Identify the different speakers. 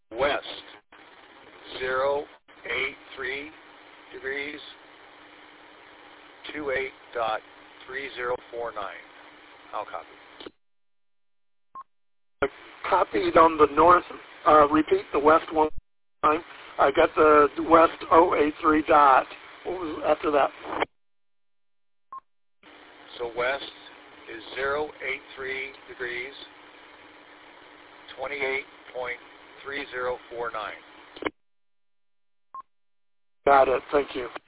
Speaker 1: west 083 degrees 28.3049. I'll copy.
Speaker 2: Copied on the north. Repeat the west one time. I got the west 083 dot. What was after that?
Speaker 1: So west is 083 degrees 28.3049.
Speaker 2: Got it. Thank you.